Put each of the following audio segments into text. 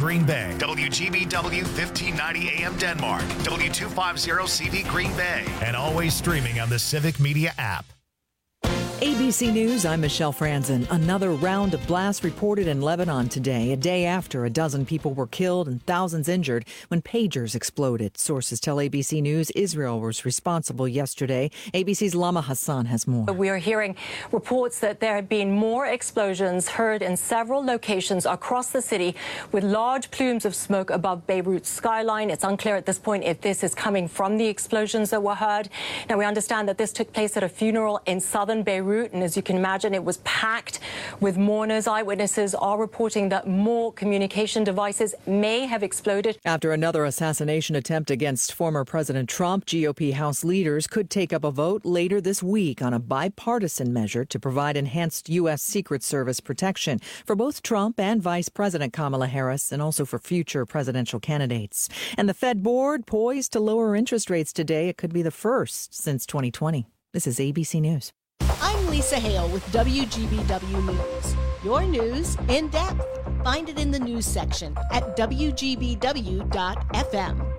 Green Bay, WGBW 1590 AM Denmark, W250CV Green Bay, and always streaming on the Civic Media app. ABC News, I'm Michelle Franzen. Another round of blasts reported in Lebanon today, a day after a dozen people were killed and thousands injured when pagers exploded. Sources tell ABC News Israel was responsible yesterday. ABC's Lama Hassan has more. We are hearing reports that there have been more explosions heard in several locations across the city with large plumes of smoke above Beirut's skyline. It's unclear at this point if this is coming from the explosions that were heard. Now, we understand that this took place at a funeral in southern Beirut. And as you can imagine, it was packed with mourners. Eyewitnesses are reporting that more communication devices may have exploded. After another assassination attempt against former President Trump, GOP House leaders could take up a vote later this week on a bipartisan measure to provide enhanced U.S. Secret Service protection for both Trump and Vice President Kamala Harris, and also for future presidential candidates. And the Fed board poised to lower interest rates today. It could be the first since 2020. This is ABC News. I'm Lisa Hale with WGBW News. Your news in depth. Find it in the news section at WGBW.FM.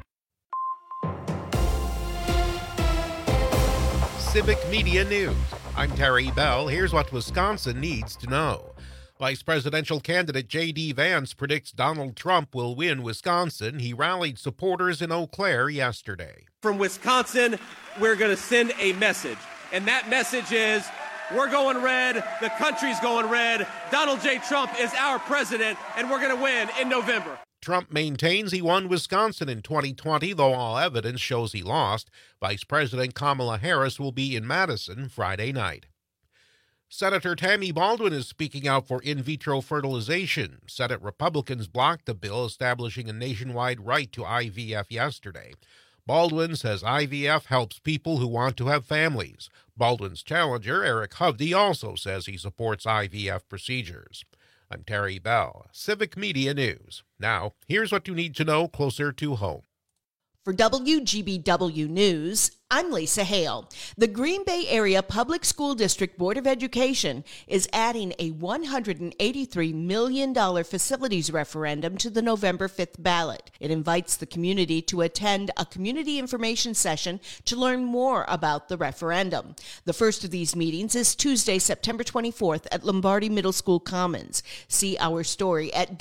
Civic Media News. I'm Terry Bell. Here's what Wisconsin needs to know. Vice presidential candidate J.D. Vance predicts Donald Trump will win Wisconsin. He rallied supporters in Eau Claire yesterday. From Wisconsin, we're going to send a message. And that message is, we're going red, the country's going red, Donald J. Trump is our president, and we're going to win in November. Trump maintains he won Wisconsin in 2020, though all evidence shows he lost. Vice President Kamala Harris will be in Madison Friday night. Senator Tammy Baldwin is speaking out for in vitro fertilization. Senate Republicans blocked a bill establishing a nationwide right to IVF yesterday. Baldwin says IVF helps people who want to have families. Baldwin's challenger, Eric Hovde, also says he supports IVF procedures. I'm Terry Bell, Civic Media News. Now, here's what you need to know closer to home. For WGBW News, I'm Lisa Hale. The Green Bay Area Public School District Board of Education is adding a $183 million facilities referendum to the November 5th ballot. It invites the community to attend a community information session to learn more about the referendum. The first of these meetings is Tuesday, September 24th at Lombardi Middle School Commons. See our story at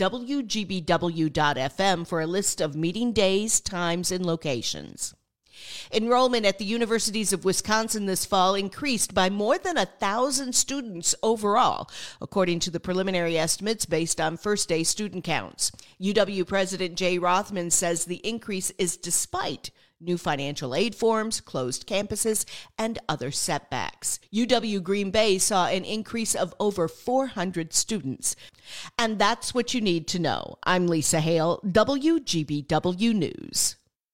WGBW.FM for a list of meeting days, times, and locations. Enrollment at the universities of Wisconsin this fall increased by more than 1,000 students overall, according to the preliminary estimates based on first-day student counts. UW President Jay Rothman says the increase is despite new financial aid forms, closed campuses, and other setbacks. UW Green Bay saw an increase of over 400 students. And that's what you need to know. I'm Lisa Hale, WGBW News.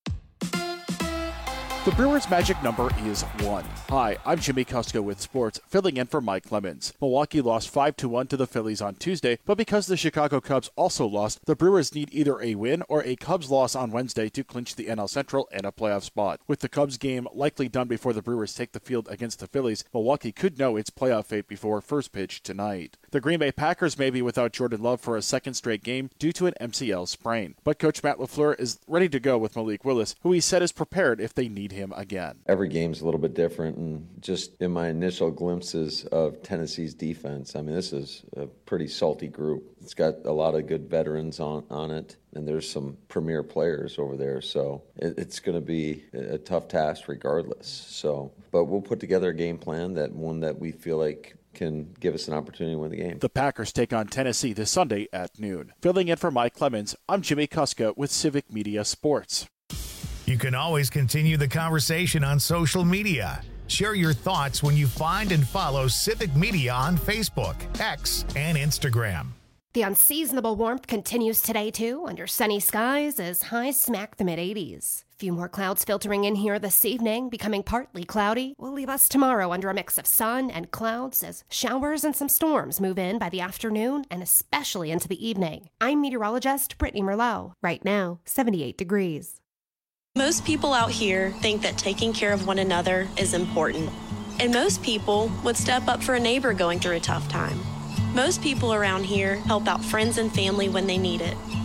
The Brewers' magic number is 1. Hi, I'm Jimmy Kusko with sports, filling in for Mike Clemens. Milwaukee lost 5-1 to the Phillies on Tuesday, but because the Chicago Cubs also lost, the Brewers need either a win or a Cubs loss on Wednesday to clinch the NL Central and a playoff spot. With the Cubs game likely done before the Brewers take the field against the Phillies, Milwaukee could know its playoff fate before first pitch tonight. The Green Bay Packers may be without Jordan Love for a second straight game due to an MCL sprain, but Coach Matt LaFleur is ready to go with Malik Willis, who he said is prepared if they need him again. Every game's a little bit different, and just in my initial glimpses of Tennessee's defense, I mean, this is a pretty salty group. It's got a lot of good veterans on it, and there's some premier players over there, so it's going to be a tough task regardless. But we'll put together a game plan, one that we feel like can give us an opportunity to win the game. The Packers take on Tennessee this Sunday at noon. Filling in for Mike Clemens, I'm Jimmy Kuska with Civic Media Sports. You can always continue the conversation on social media. Share your thoughts when you find and follow Civic Media on Facebook, X, and Instagram. The unseasonable warmth continues today, too, under sunny skies as highs smack the mid-80s. A few more clouds filtering in here this evening, becoming partly cloudy, will leave us tomorrow under a mix of sun and clouds as showers and some storms move in by the afternoon and especially into the evening. I'm meteorologist Brittany Merlot. Right now, 78 degrees. Most people out here think that taking care of one another is important. And most people would step up for a neighbor going through a tough time. Most people around here help out friends and family when they need it.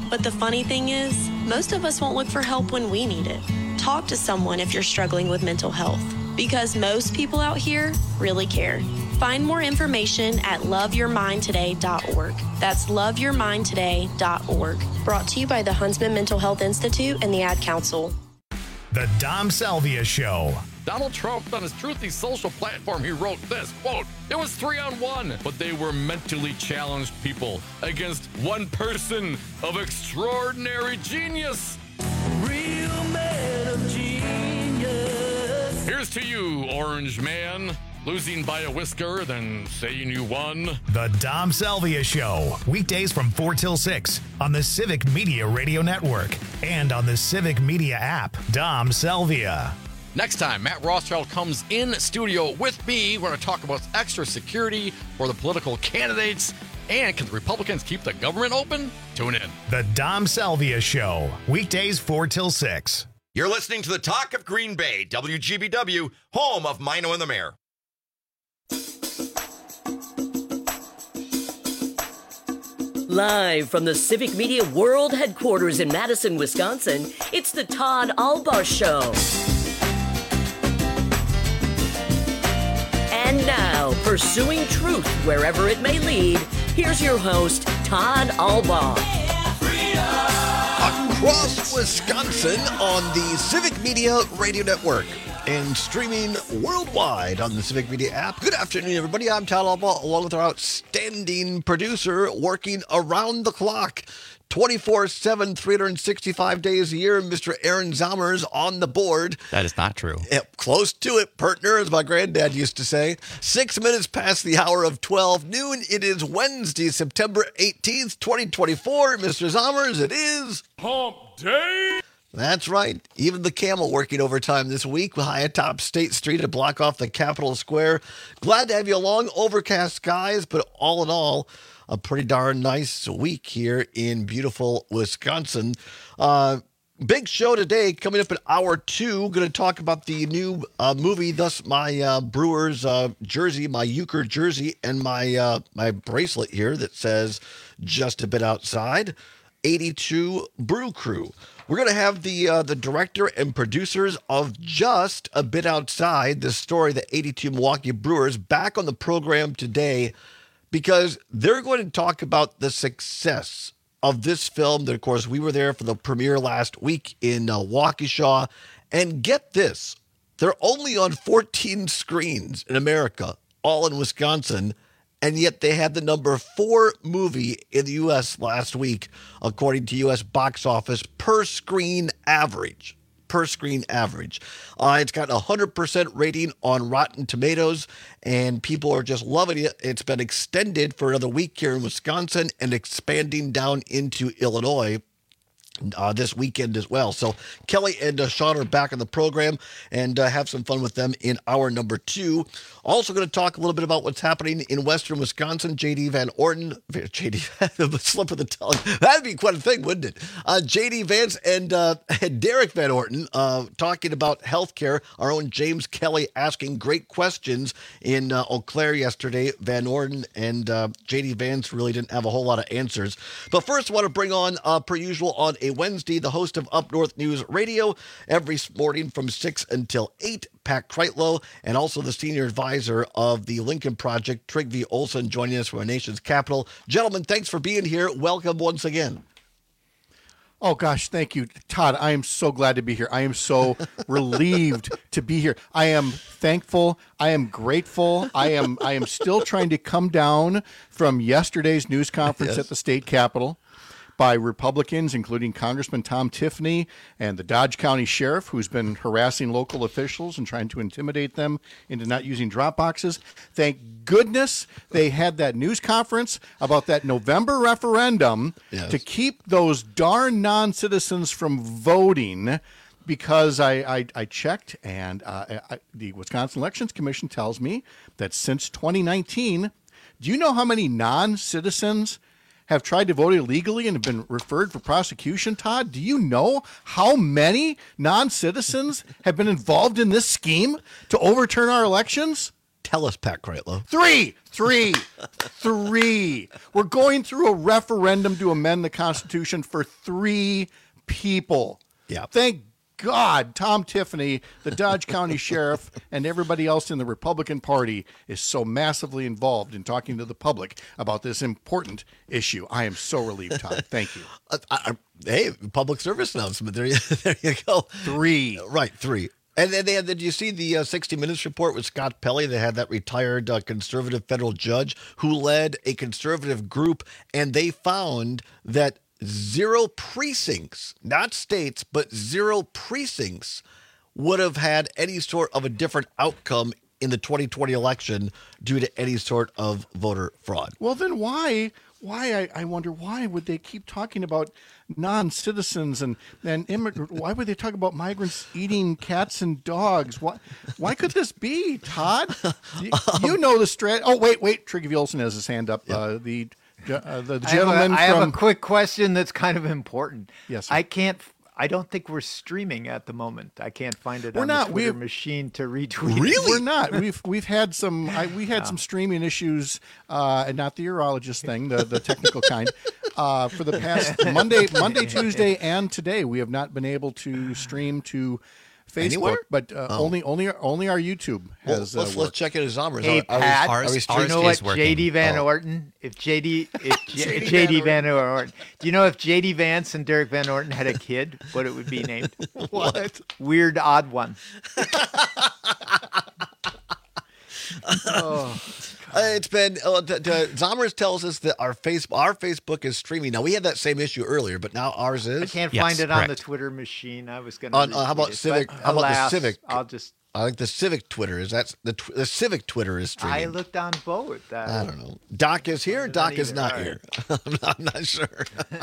But the funny thing is, most of us won't look for help when we need it. Talk to someone if you're struggling with mental health, because most people out here really care. Find more information at loveyourmindtoday.org. That's loveyourmindtoday.org. Brought to you by the Huntsman Mental Health Institute and the Ad Council. The Dom Salvia Show. Donald Trump, on his Truthy social platform, he wrote this, quote, "It was 3-on-1, but they were mentally challenged people against one person of extraordinary genius. Real man of genius. Here's to you, Orange Man. Losing by a whisker, then saying you won." The Dom Salvia Show. Weekdays from 4 till 6 on the Civic Media Radio Network and on the Civic Media app. Dom Salvia. Next time, Matt Rothschild comes in studio with me. We're going to talk about extra security for the political candidates. And can the Republicans keep the government open? Tune in. The Dom Salvia Show. Weekdays 4 till 6. You're listening to the Talk of Green Bay, WGBW, home of Mino and the Mayor. Live from the Civic Media World Headquarters in Madison, Wisconsin, it's the Todd Albaugh Show. And now, pursuing truth wherever it may lead, here's your host, Todd Albaugh. Across Wisconsin on the Civic Media Radio Network and streaming worldwide on the Civic Media app. Good afternoon, everybody. I'm Todd Albaugh, along with our outstanding producer, working around the clock, 24/7, 365 days a year, Mr. Aaron Zomers on the board. That is not true. Yep, close to it, partner, as my granddad used to say. 6 minutes past the hour of 12 noon. It is Wednesday, September 18th, 2024. Mr. Zomers, it is Hump Day. That's right. Even the camel working overtime this week high atop State Street to block off the Capitol Square. Glad to have you along. Overcast skies, but all in all, a pretty darn nice week here in beautiful Wisconsin. Big show today coming up in hour 2. Going to talk about the new movie, thus my Brewers jersey, my Euchre jersey, and my bracelet here that says "Just a Bit Outside." 82 Brew Crew. We're going to have the director and producers of Just a Bit Outside, the story, the 82 Milwaukee Brewers, back on the program today because they're going to talk about the success of this film. That, of course, we were there for the premiere last week in Waukesha. And get this, they're only on 14 screens in America, all in Wisconsin. And yet they had the number 4 movie in the U.S. last week, according to U.S. box office per screen average. It's got a 100% rating on Rotten Tomatoes, and people are just loving it. It's been extended for another week here in Wisconsin and expanding down into Illinois this weekend as well. So Kelly and Sean are back on the program and have some fun with them in hour number 2. Also going to talk a little bit about what's happening in western Wisconsin. J.D. Van Orton, the slip of the tongue. That'd be quite a thing, wouldn't it? J.D. Vance and Derek Van Orton talking about healthcare. Our own James Kelly asking great questions in Eau Claire yesterday. Van Orton and J.D. Vance really didn't have a whole lot of answers. But first, I want to bring on, per usual, on a Wednesday, the host of Up North News Radio every morning from 6 until 8, Pat Kreitlow, and also the senior advisor of the Lincoln Project, Trygve Olsen, joining us from our nation's capital. Gentlemen, thanks for being here. Welcome once again. Oh, gosh, thank you, Todd. I am so glad to be here. I am so relieved to be here. I am thankful. I am grateful. I am still trying to come down from yesterday's news conference at the state capitol by Republicans, including Congressman Tom Tiffany and the Dodge County Sheriff, who's been harassing local officials and trying to intimidate them into not using drop boxes. Thank goodness they had that news conference about that November referendum to keep those darn non-citizens from voting, because I checked, and the Wisconsin Elections Commission tells me that since 2019, do you know how many non-citizens have tried to vote illegally and have been referred for prosecution, Todd? Do you know how many non-citizens have been involved in this scheme to overturn our elections? Tell us, Pat Kreitlow. Three. We're going through a referendum to amend the Constitution for 3 people. Yeah. Thank God Tom Tiffany, the Dodge County Sheriff, and everybody else in the Republican Party is so massively involved in talking to the public about this important issue. I am so relieved, Tom. Thank you. Hey, public service announcement. There you go. 3. Right, 3. And then did you see the 60 Minutes report with Scott Pelley? They had that retired conservative federal judge who led a conservative group, and they found that 0 precincts, not states, but 0 precincts would have had any sort of a different outcome in the 2020 election due to any sort of voter fraud. Well, then why I wonder, why would they keep talking about non-citizens and immigrants? Why would they talk about migrants eating cats and dogs? Why could this be, Todd? You know the strat. Oh, wait. Triggy Olson has his hand up. Yep. The gentleman I have a quick question that's kind of important. Yes, sir. I don't think we're streaming at the moment. I can't find it on the Twitter machine to retweet. Really? We're not. We've had some. We had some streaming issues, and not the urologist thing, the technical kind. For the past Monday, Tuesday, and today, we have not been able to stream to Facebook, anywhere? But only our YouTube has. Let's check it as Zombers. Hey, Pat, do you know what J.D. Van Orton? If J.D. Van Orton, do you know if J.D. Vance and Derek Van Orton had a kid, what it would be named? What? Weird Odd One. It's been Zombers tells us that our Facebook is streaming. Now we had that same issue earlier, but now ours is. I can't find it on the Twitter machine. I was going to. How about Civic? How about the Civic? I think the Civic Twitter is the Civic Twitter is streaming. I looked on both. I don't know. Doc is here. Doc is not here. I'm not sure.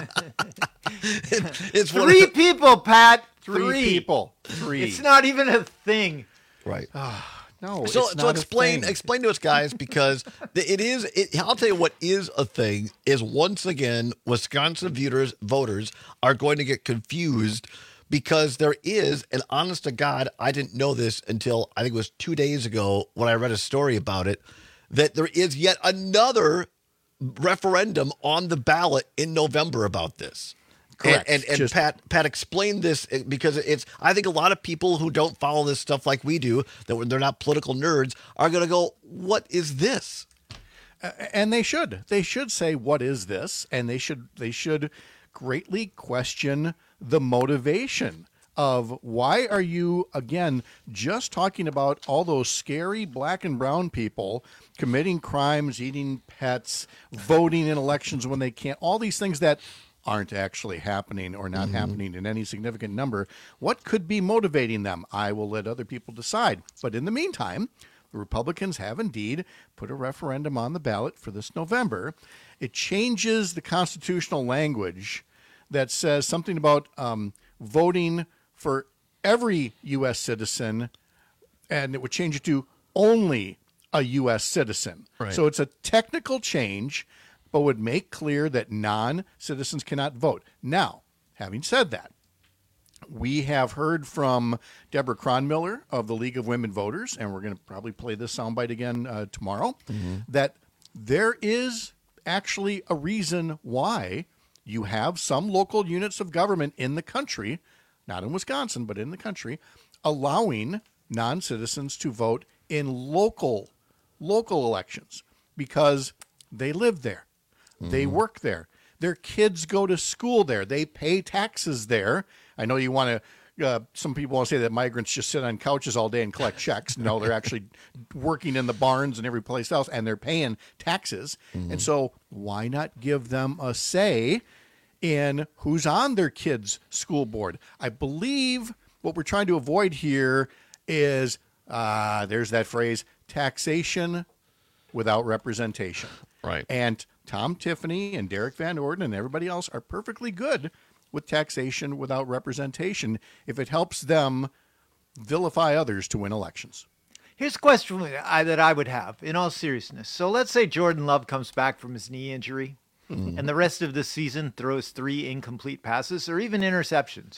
It's 3 people, Pat. 3 people. 3. It's not even a thing. Right. No. So explain to us, guys, because it is. I'll tell you what is a thing is once again Wisconsin voters are going to get confused because there is, and honest to God, I didn't know this until I think it was 2 days ago when I read a story about it, that there is yet another referendum on the ballot in November about this. Correct. And Pat explained this because I think a lot of people who don't follow this stuff like we do, that when they're not political nerds, are going to go, what is this? And they should say, what is this? And they should greatly question the motivation of why are you, again, just talking about all those scary black and brown people committing crimes, eating pets, voting in elections when they can't, all these things that aren't actually happening or not happening in any significant number. What could be motivating them? I will let other people decide. But in the meantime, the Republicans have indeed put a referendum on the ballot for this November. It changes the constitutional language that says something about voting for every U.S. citizen, and it would change it to only a U.S. citizen. Right. So it's a technical change, but would make clear that non-citizens cannot vote. Now, having said that, we have heard from Deborah Cronmiller of the League of Women Voters, and we're going to probably play this soundbite again tomorrow, that there is actually a reason why you have some local units of government in the country, not in Wisconsin, but in the country, allowing non-citizens to vote in local elections because they live there. They work there. Their kids go to school there. They pay taxes there. I know you want to, some people want to say that migrants just sit on couches all day and collect checks. No, they're actually working in the barns and every place else, and they're paying taxes. And so why not give them a say in who's on their kids' school board? I believe what we're trying to avoid here is, there's that phrase, taxation without representation. Right. And Tom Tiffany and Derek Van Orden and everybody else are perfectly good with taxation without representation if it helps them vilify others to win elections. Here's a question that I would have, in all seriousness. So let's say Jordan Love comes back from his knee injury and the rest of the season throws 3 incomplete passes or even interceptions.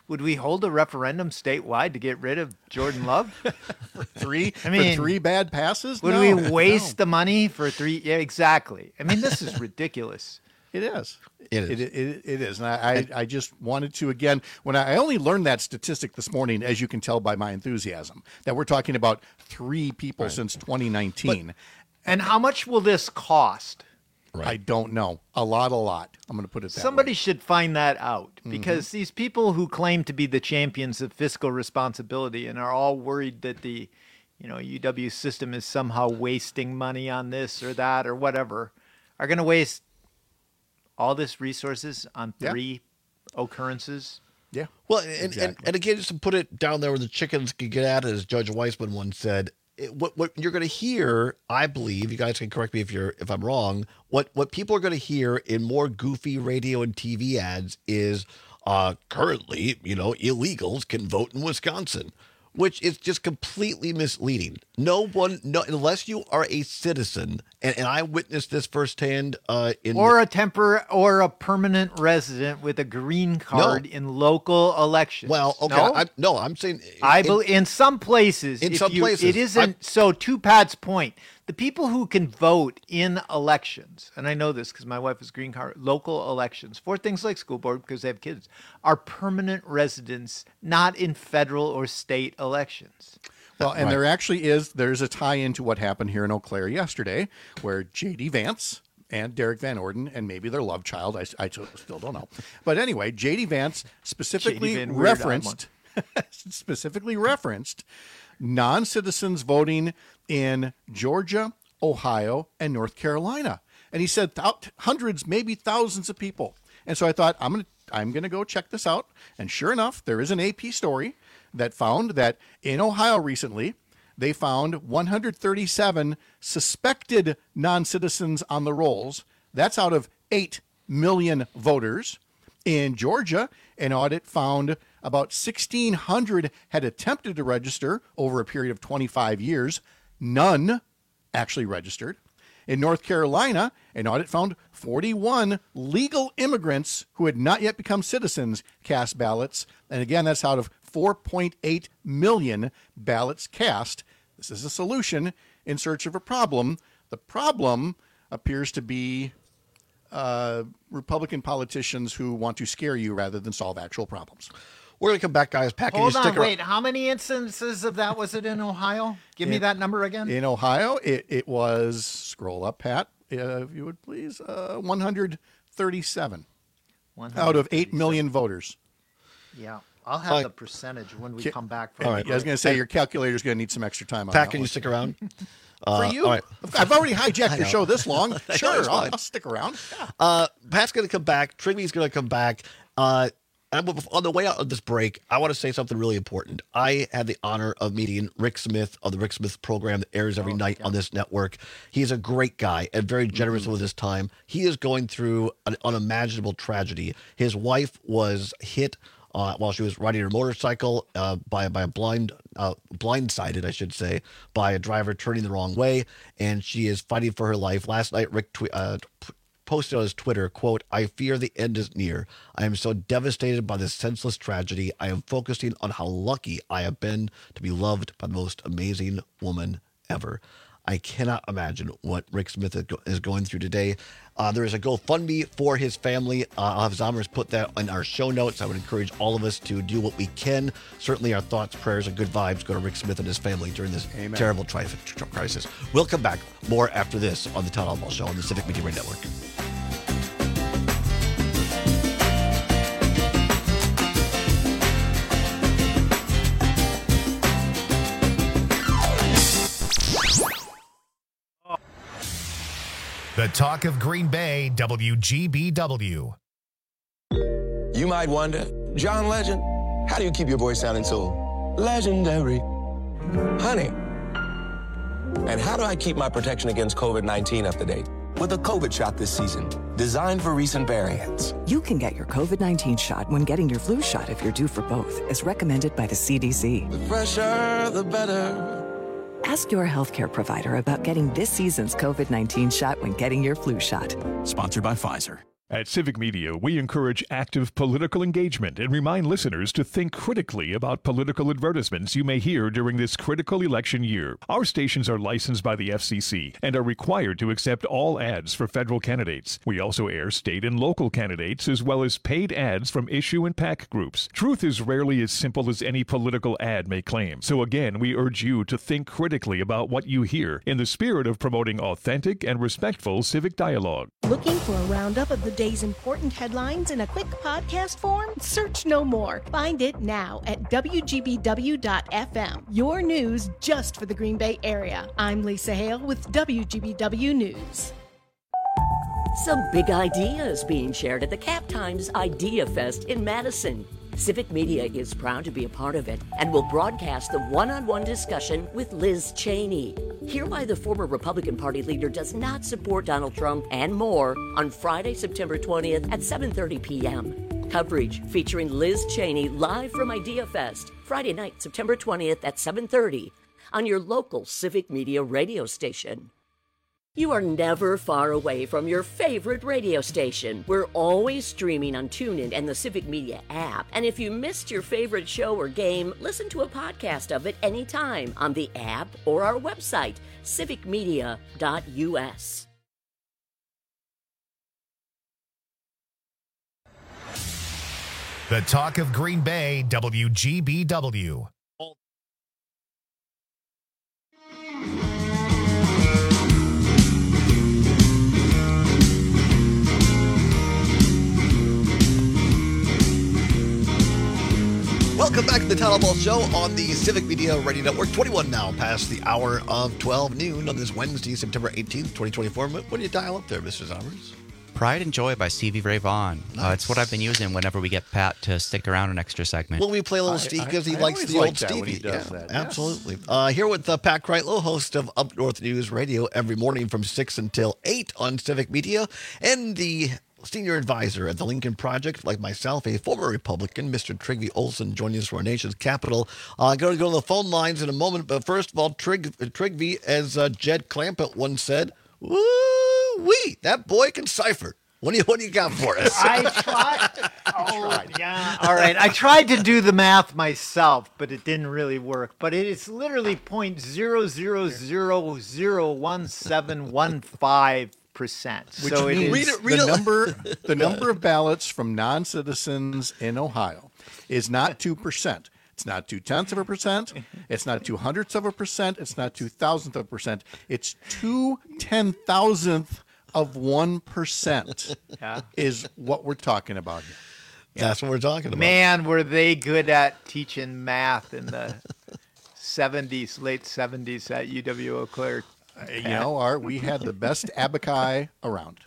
Would we hold a referendum statewide to get rid of Jordan Love? for three bad passes? Would we waste the money for three? Yeah, exactly. I mean, this is ridiculous. It is. It is. It is. And I just wanted to, again, when I only learned that statistic this morning, as you can tell by my enthusiasm, that we're talking about 3 people since 2019. And how much will this cost? Right. I don't know. A lot. I'm going to put it that Somebody way. should find that out, because these people who claim to be the champions of fiscal responsibility and are all worried that the, UW system is somehow wasting money on this or that or whatever, are going to waste all this resources on 3 occurrences. Yeah. Well, and again, just to put it down there where the chickens can get at it, as Judge Weissman once said, what you're going to hear, I believe, you guys can correct me if I'm wrong, what people are going to hear in more goofy radio and TV ads is currently, illegals can vote in Wisconsin, which is just completely misleading. Unless you are a citizen, and I witnessed this firsthand. Or a permanent resident with a green card in local elections. Well, okay, I'm saying in some places. It isn't. So to Pat's point, the people who can vote in elections, and I know this because my wife is green card, local elections for things like school board because they have kids, are permanent residents, not in federal or state elections. Well, and there's a tie-in to what happened here in Eau Claire yesterday, where J.D. Vance and Derek Van Orden, and maybe their love child, I still don't know. But anyway, J.D. Vance specifically referenced non-citizens voting in Georgia, Ohio, and North Carolina. And he said hundreds, maybe thousands of people. And so I thought, I'm going to go check this out. And sure enough, there is an AP story that found that in Ohio recently, they found 137 suspected non-citizens on the rolls. That's out of 8 million voters. In Georgia, an audit found about 1,600 had attempted to register over a period of 25 years. None actually registered. In North Carolina, an audit found 41 legal immigrants who had not yet become citizens cast ballots. And again, that's out of 4.8 million ballots cast. This is a solution in search of a problem. The problem appears to be Republican politicians who want to scare you rather than solve actual problems. We're going to come back, guys. Pat, Hold on, wait. How many instances of that was it in Ohio? Give me that number again. In Ohio, it was, scroll up, Pat, if you would please, 137 out of 8 million voters. Yeah. I'll have the percentage when we come back. All right. I was going to say, your calculator's going to need some extra time on Pat, that can you stick around? For you? All right. I've already hijacked your show this long. Sure, I'll stick around. Yeah. Pat's going to come back. Trigby's going to come back. On the way out of this break, I want to say something really important. I had the honor of meeting Rick Smith of the Rick Smith program that airs every night on this network. He's a great guy and very generous with his time. He is going through an unimaginable tragedy. His wife was hit while she was riding her motorcycle by a blindsided, I should say, by a driver turning the wrong way, and she is fighting for her life. Last night, Rick posted on his Twitter, quote, "I fear the end is near. I am so devastated by this senseless tragedy. I am focusing on how lucky I have been to be loved by the most amazing woman ever." I cannot imagine what Rick Smith is going through today. There is a GoFundMe for his family. I'll have Zommers put that in our show notes. I would encourage all of us to do what we can. Certainly our thoughts, prayers, and good vibes go to Rick Smith and his family during this terrible crisis. We'll come back more after this on the Todd Oswalt Show on the Civic Media Radio Network. The talk of Green Bay, WGBW. You might wonder, John Legend, how do you keep your voice sounding so legendary? Honey. And how do I keep my protection against COVID-19 up to date? With a COVID shot this season, designed for recent variants. You can get your COVID-19 shot when getting your flu shot if you're due for both, as recommended by the CDC. The fresher, the better. Ask your healthcare provider about getting this season's COVID-19 shot when getting your flu shot. Sponsored by Pfizer. At Civic Media, we encourage active political engagement and remind listeners to think critically about political advertisements you may hear during this critical election year. Our stations are licensed by the FCC and are required to accept all ads for federal candidates. We also air state and local candidates as well as paid ads from issue and PAC groups. Truth is rarely as simple as any political ad may claim. So again, we urge you to think critically about what you hear in the spirit of promoting authentic and respectful civic dialogue. Looking for a roundup of the day's important headlines in a quick podcast form? Search no more. Find it now at WGBW.FM. Your news just for the Green Bay area. I'm Lisa Hale with WGBW News. Some big ideas being shared at the Cap Times Idea Fest in Madison. Civic Media is proud to be a part of it and will broadcast the one-on-one discussion with Liz Cheney. Hear why the former Republican Party leader does not support Donald Trump and more on Friday, September 20th at 7:30 p.m. Coverage featuring Liz Cheney live from Idea Fest, Friday night, September 20th at 7:30 on your local Civic Media radio station. You are never far away from your favorite radio station. We're always streaming on TuneIn and the Civic Media app. And if you missed your favorite show or game, listen to a podcast of it anytime on the app or our website, civicmedia.us. The Talk of Green Bay, WGBW. Welcome back to the Town Hall Show on the Civic Media Radio Network. 21 now past the hour of 12 noon on this Wednesday, September 18th, 2024. What do you dial up there, Mr. Zomers? Pride and Joy by Stevie Ray Vaughan. Nice. It's what I've been using whenever we get Pat to stick around an extra segment. Well, we play a little Steve because he likes the old Stevie. Absolutely. Here with Pat Kreitlow, host of Up North News Radio every morning from 6 until 8 on Civic Media, and the senior advisor at the Lincoln Project, like myself, a former Republican, Mr. Trygve Olsen, joining us from our nation's capital. I'm going to go to the phone lines in a moment, but first of all, Trygve, as Jed Clampett once said, woo-wee, that boy can cipher. What do you got for us? I tried. All right. I tried to do the math myself, but it didn't really work. But it is literally 0.00001715%. Which so means the number of ballots from non-citizens in Ohio is not 2%. It's not 0.2%. It's not 0.02%. It's not 0.002%. It's 0.002 of 1% is what we're talking about here. That's what we're talking about. Man, were they good at teaching math in the 70s, late 70s at UW Eau Claire. You know, Art, we had the best abaci around.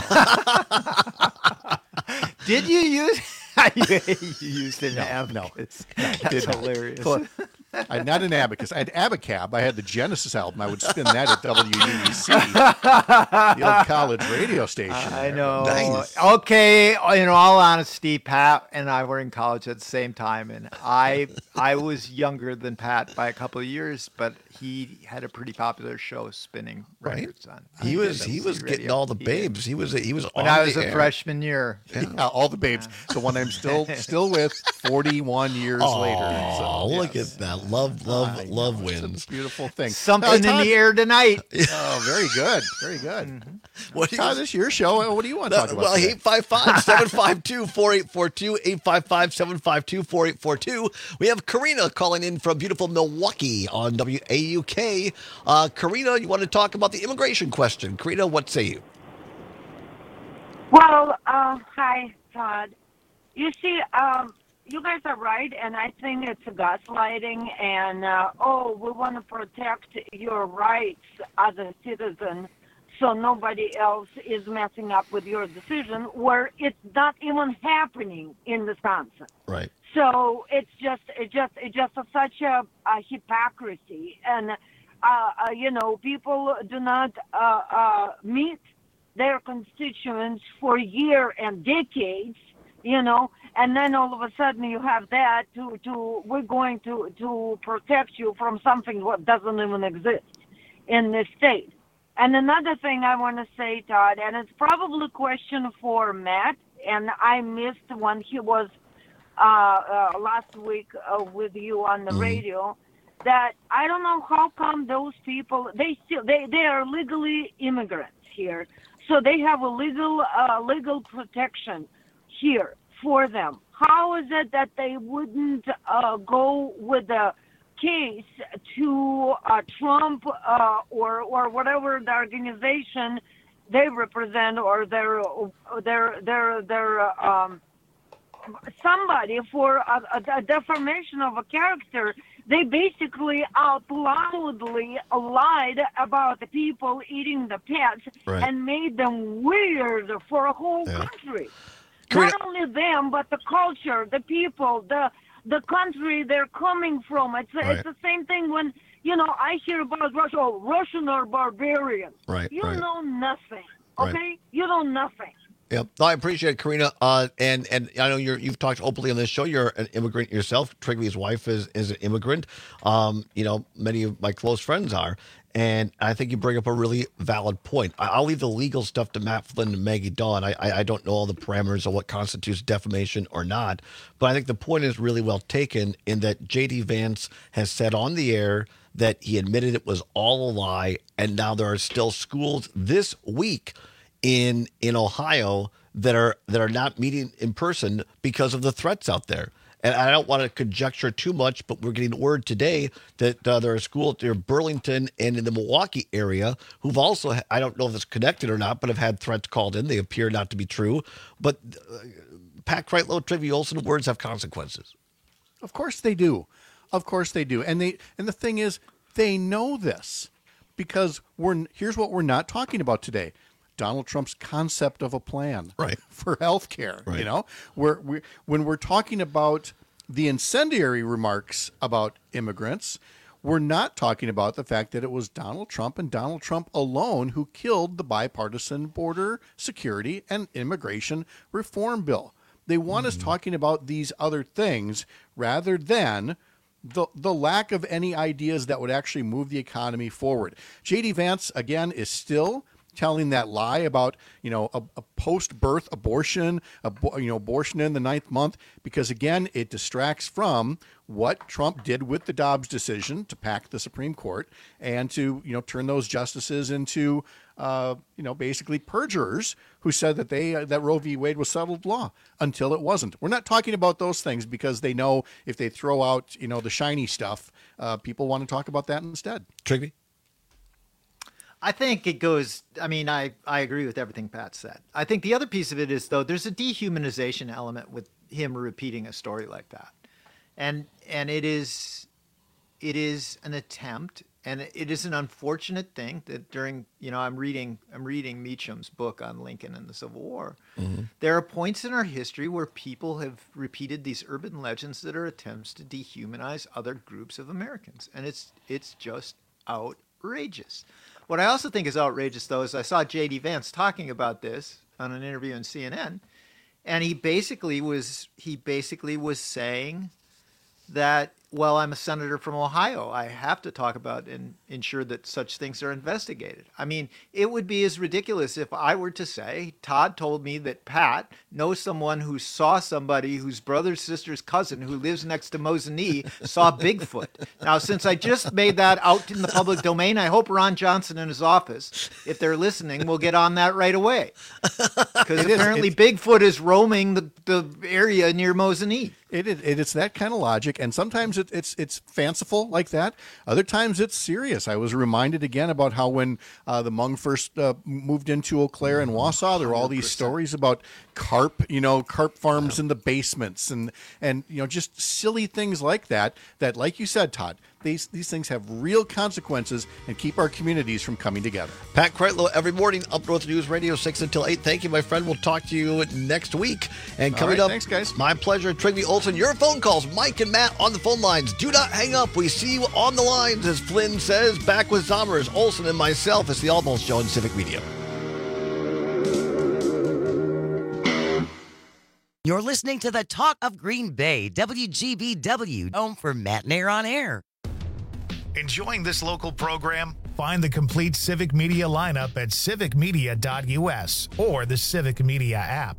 Did you use you used an abacus? No, That's hilarious. Not an abacus. I had Abacab. I had the Genesis album. I would spin that at WUBC, the old college radio station. I know. Nice. Okay, in all honesty, Pat and I were in college at the same time, and I was younger than Pat by a couple of years, but he had a pretty popular show spinning records on. He was getting all the babes. He was when I was a freshman year. Yeah, all the babes. The one I'm still with 41 years later. So, look at that. Love wins. It's a beautiful thing. Something in the air tonight. Oh, very good. Very good. Mm-hmm. Todd, this is your show. What do you want to talk about? Well, 855-752-4842, 855-752-4842. We have Karina calling in from beautiful Milwaukee on WAUK. Karina, you want to talk about the immigration question. Karina, what say you? Well, hi, Todd. You see, you guys are right, and I think it's gaslighting, and, we want to protect your rights as a citizen so nobody else is messing up with your decision, where it's not even happening in Wisconsin. Right. So it's just such a hypocrisy, and, people do not meet their constituents for years and decades, and then all of a sudden you have that we're going to protect you from something what doesn't even exist in this state. And another thing I want to say, Todd, and it's probably a question for Matt, and I missed when he was last week with you on the radio, that I don't know how come those people, they are legally immigrants here, so they have a legal protection here for them. How is it that they wouldn't go with the case to Trump or whatever the organization they represent, or their somebody for a defamation of a character? They basically out loudly lied about the people eating the pets and made them weird for a whole country. Not only them, but the culture, the people, the country they're coming from. It's the same thing when, I hear about Russia. Oh, Russians are barbarians. You know nothing, okay? You know nothing. Yep. No, I appreciate it, Karina. And I know you've talked openly on this show. You're an immigrant yourself. Trigvy's wife is an immigrant. Many of my close friends are. And I think you bring up a really valid point. I'll leave the legal stuff to Matt Flynn and Maggie Dawn. I don't know all the parameters of what constitutes defamation or not. But I think the point is really well taken in that J.D. Vance has said on the air that he admitted it was all a lie. And now there are still schools this week in Ohio that are not meeting in person because of the threats out there. And I don't want to conjecture too much, but we're getting word today that there are schools near Burlington and in the Milwaukee area who've also, I don't know if it's connected or not, but have had threats called in. They appear not to be true. But Pat Kreitlow, Trygve Olsen, words have consequences. Of course they do. Of course they do. And the thing is, they know this because here's what we're not talking about today. Donald Trump's concept of a plan for health care. When we're talking about the incendiary remarks about immigrants, we're not talking about the fact that it was Donald Trump and Donald Trump alone who killed the bipartisan border security and immigration reform bill. They want us talking about these other things rather than the lack of any ideas that would actually move the economy forward. J.D. Vance, again, is still telling that lie about, a post-birth abortion, abortion in the 9th month, because, again, it distracts from what Trump did with the Dobbs decision to pack the Supreme Court and to, turn those justices into, basically perjurers who said that that Roe v. Wade was settled law until it wasn't. We're not talking about those things because they know if they throw out, the shiny stuff, people want to talk about that instead. Trygve? I think it goes, I agree with everything Pat said. I think the other piece of it is, though, there's a dehumanization element with him repeating a story like that. And it is an attempt, and it is an unfortunate thing that during, I'm reading Meacham's book on Lincoln and the Civil War. Mm-hmm. There are points in our history where people have repeated these urban legends that are attempts to dehumanize other groups of Americans. And it's just outrageous. What I also think is outrageous, though, is I saw J.D. Vance talking about this on an interview on CNN, and he basically was saying that, well, I'm a senator from Ohio. I have to talk about and ensure that such things are investigated. It would be as ridiculous if I were to say, Todd told me that Pat knows someone who saw somebody whose brother's sister's cousin who lives next to Mosinee saw Bigfoot. Now, since I just made that out in the public domain, I hope Ron Johnson in his office, if they're listening, will get on that right away. Because apparently Bigfoot is roaming the area near Mosinee. It's that kind of logic, and sometimes it's fanciful like that. Other times it's serious. I was reminded again about how when the Hmong first moved into Eau Claire and Wausau, there were all these stories about carp farms in the basements and just silly things like that. That, like you said, Todd, these things have real consequences and keep our communities from coming together. Pat Kreitlow every morning, Up North News Radio, 6 until 8. Thank you, my friend. We'll talk to you next week. And coming up, thanks, guys. My pleasure, Trygve Olsen. Your phone calls, Mike and Matt on the phone lines. Do not hang up. We see you on the lines, as Flynn says. Back with Zommers, Olsen, and myself. It's the Almost Show on Civic Media. You're listening to the Talk of Green Bay, WGBW, home for Matt and Air on Air. Enjoying this local program? Find the complete Civic Media lineup at civicmedia.us or the Civic Media app.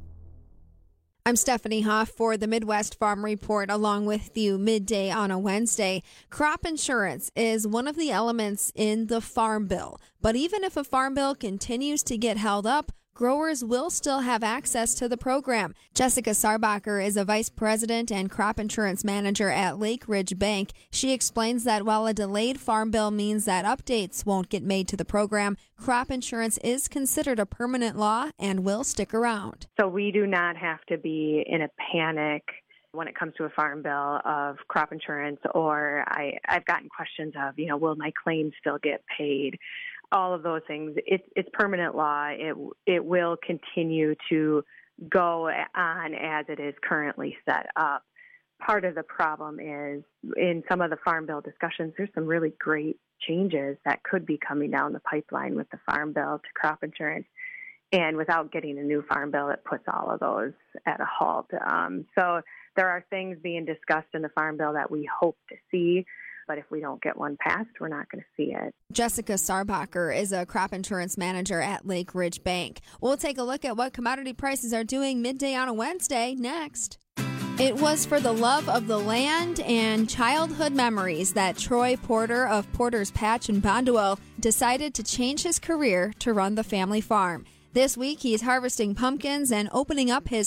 I'm Stephanie Hoff for the Midwest Farm Report, along with you midday on a Wednesday. Crop insurance is one of the elements in the Farm Bill. But even if a Farm Bill continues to get held up, growers will still have access to the program. Jessica Sarbacher is a vice president and crop insurance manager at Lake Ridge Bank. She explains that while a delayed farm bill means that updates won't get made to the program, crop insurance is considered a permanent law and will stick around. So we do not have to be in a panic when it comes to a farm bill of crop insurance, or I've gotten questions of, will my claims still get paid? All of those things. It's permanent law. It will continue to go on as it is currently set up. Part of the problem is in some of the Farm Bill discussions, there's some really great changes that could be coming down the pipeline with the Farm Bill to crop insurance. And without getting a new Farm Bill, it puts all of those at a halt. So there are things being discussed in the Farm Bill that we hope to see. But if we don't get one passed, we're not going to see it. Jessica Sarbacher is a crop insurance manager at Lake Ridge Bank. We'll take a look at what commodity prices are doing midday on a Wednesday next. It was for the love of the land and childhood memories that Troy Porter of Porter's Patch in Bonduel decided to change his career to run the family farm. This week, he's harvesting pumpkins and opening up his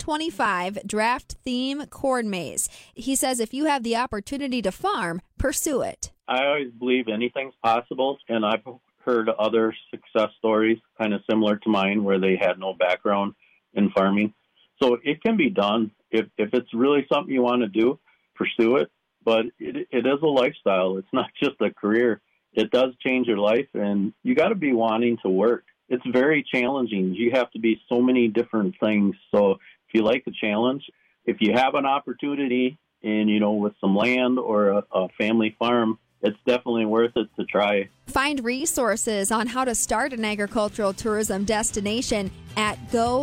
2025 draft theme corn maze. He says if you have the opportunity to farm, pursue it. I always believe anything's possible, and I've heard other success stories kind of similar to mine where they had no background in farming. So it can be done. If it's really something you want to do, pursue it. But it is a lifestyle. It's not just a career. It does change your life, and you got to be wanting to work. It's very challenging. You have to be so many different things. So if you like the challenge, if you have an opportunity and, with some land or a family farm, it's definitely worth it to try. Find resources on how to start an agricultural tourism destination at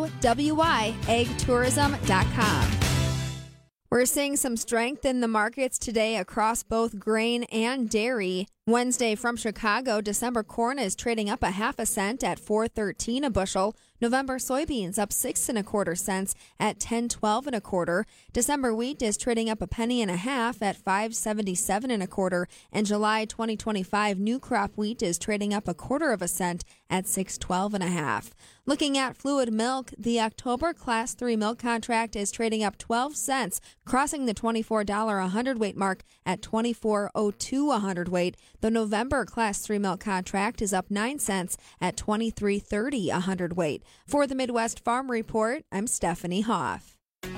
gowagtourism.com. We're seeing some strength in the markets today across both grain and dairy. Wednesday from Chicago, December corn is trading up 0.5 cent at $4.13 a bushel. November soybeans up 6 1/4 cents at $10.12 1/4. December wheat is trading up 1.5 pennies at $5.77 1/4. And July 2025 new crop wheat is trading up 1/4 cent at $6.12 1/2. Looking at fluid milk, the October Class 3 milk contract is trading up 12 cents, crossing the $24 a hundredweight mark at $24.02 a hundredweight. The November Class 3 milk contract is up 9 cents at $23.30 a hundredweight. For the Midwest Farm Report, I'm Stephanie Hoff.